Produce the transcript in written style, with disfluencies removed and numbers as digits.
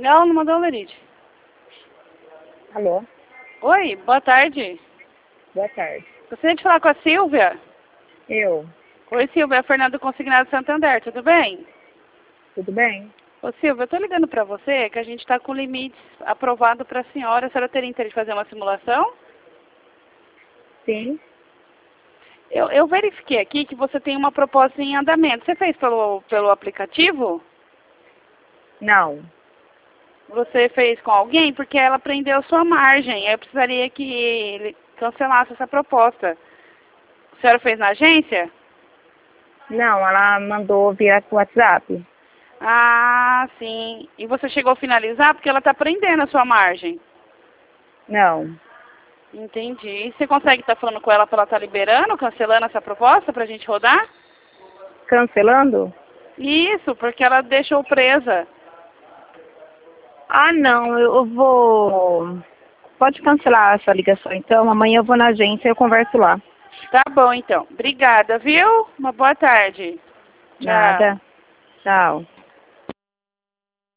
Ela não mandou, Leride. Alô? Oi, boa tarde. Boa tarde. Gostaria de falar com a Silvia? Eu. Oi, Silvia, é Fernando Consignado Santander, tudo bem? Tudo bem? Ô, Silvia, eu tô ligando pra você que a gente tá com limites aprovado pra senhora. A senhora teria interesse em fazer uma simulação? Sim. Eu verifiquei aqui que você tem uma proposta em andamento. Você fez pelo aplicativo? Não. Você fez com alguém? Porque ela prendeu sua margem. Eu precisaria que ele cancelasse essa proposta. A senhora fez na agência? Não, ela mandou via WhatsApp. Ah, sim. E você chegou a finalizar? Porque ela está prendendo a sua margem. Não. Entendi. E você consegue estar falando com ela para ela estar liberando, cancelando essa proposta para a gente rodar? Cancelando? Isso, porque ela deixou presa. Ah, não, eu vou... Pode cancelar essa ligação, então. Amanhã eu vou na agência e eu converso lá. Tá bom, então. Obrigada, viu? Uma boa tarde. Tchau. Nada. Tchau.